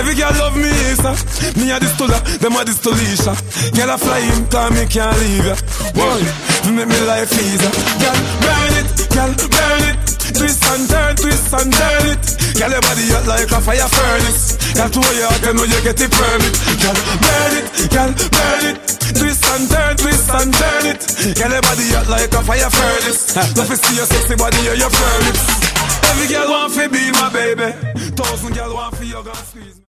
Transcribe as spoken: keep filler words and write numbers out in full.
Every girl love me, sir. Me a this to that, them a this to Lisha. Girl a fly him, time me can't leave ya. One, to make me life easier. Girl, burn it, girl, burn it. Twist and turn, twist and turn it. Girl, your body hot like a fire furnace. Girl, to your heart, you know you get it permit. Girl, burn it, girl, burn it. Twist and turn, twist and turn it. Girl, your body hot like a fire furnace. Love to see your sexy body, you're your permit. Every girl want to be my baby. Thousand girl want to you, gonna squeeze me.